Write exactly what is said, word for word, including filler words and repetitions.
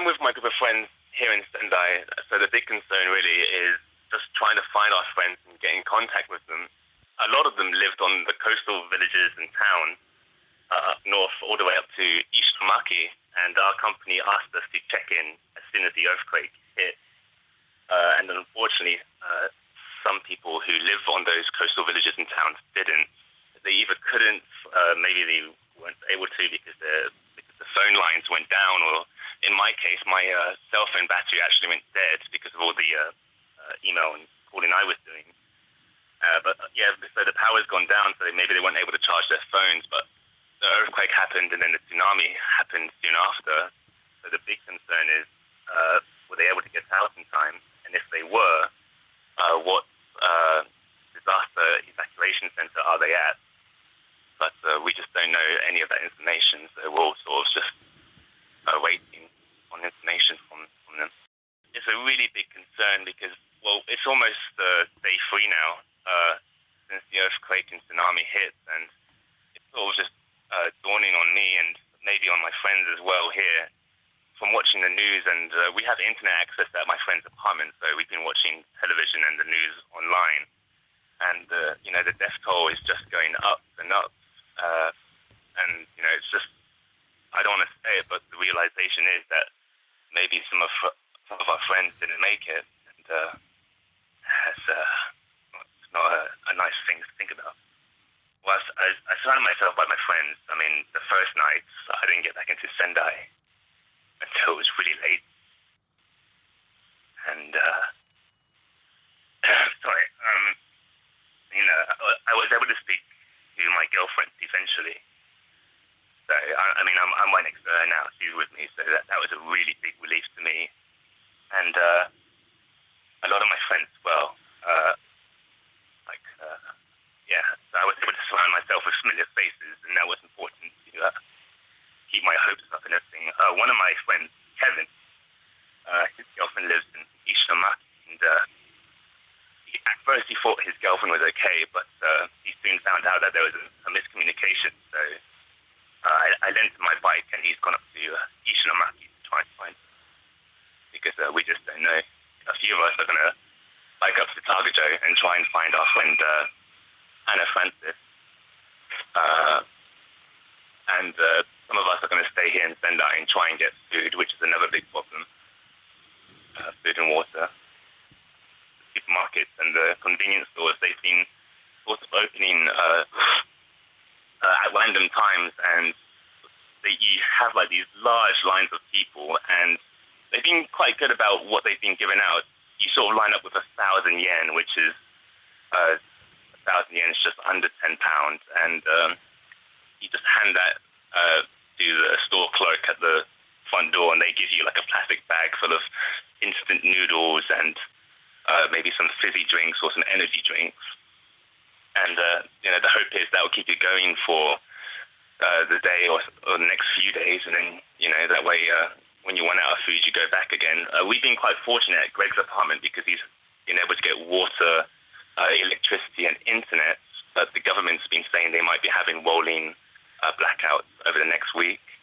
I'm with my group of friends here in Sendai, so the big concern really is just trying to find our friends and get in contact with them. A lot of them lived on the coastal villages and towns uh, up north, all the way up to Ishimaki, and our company asked us to check in as soon as the earthquake hit. Uh, and unfortunately, uh, some people who live on those coastal villages and towns didn't. They either couldn't, uh, maybe they weren't able to because the, because the phone lines went down, or in my case, my uh, cell phone battery actually went dead because of all the uh, uh, email and calling I was doing. Uh, but uh, yeah, so the power's gone down, so maybe they weren't able to charge their phones, but the earthquake happened and then the tsunami happened soon after. So the big concern is, uh, were they able to get out in time? And if they were, uh, what uh, disaster evacuation center are they at? But uh, we just don't know any of that information, so we're all sort of just uh, waiting on information from, from them. It's a really big concern because, well, it's almost uh, day three now uh, since the earthquake and tsunami hit, and it's sort of just uh, dawning on me and maybe on my friends as well here from watching the news. And uh, we have internet access at my friend's apartment, so we've been watching television and the news online. And, uh, you know, the death toll is just going up and up. Uh, and, you know, it's just, I don't want to say it, but the realization is that maybe some of some of our friends didn't make it. And uh, it's, uh, it's not a, a nice thing to think about. Well, I, I surrounded myself by my friends. I mean, the first night, I didn't get back into Sendai until it was really late. And, uh, sorry, um, you know, I, I was able to speak to my girlfriend eventually. So, I, I mean, I'm, I'm right next to her now. She's with me, so that, that was a really big relief to me. And uh, a lot of my friends, well, uh, like, uh, yeah, so I was able to surround myself with familiar faces, and that was important to uh, keep my hopes up and everything. Uh, one of my friends, Kevin, uh, his girlfriend lives in Ishimaki, and uh, he, at first he thought his girlfriend was okay, but uh, he soon found out that there was a, a miscommunication. So uh, I, I lent him my bike, and he's gone up to uh, Ishimaki to try and find her, because uh, we just don't know. A few of us are going to bike up to Tagajo and try and find our friend uh, Anna Francis. Uh, and uh, some of us are going to stay here in Sendai and try and get food, which is another big problem. Uh, food and water. The supermarkets and the convenience stores, they've been sort of opening uh, uh, at random times, and they, you have like these large lines of people, and they've been quite good about what they've been giving out. You sort of line up with a thousand yen, which is uh, a thousand yen is just under ten pounds, and um, you just hand that uh, to the store clerk at the front door, and they give you like a plastic bag full of instant noodles and uh, maybe some fizzy drinks or some energy drinks. And uh, you know, the hope is that will keep you going for uh, the day or, or the next few days, and then you know that way. Uh, when you run out of food, you go back again. Uh, we've been quite fortunate at Greg's apartment because he's been able to get water, uh, electricity, and internet. But the government's been saying they might be having rolling uh, blackouts over the next week.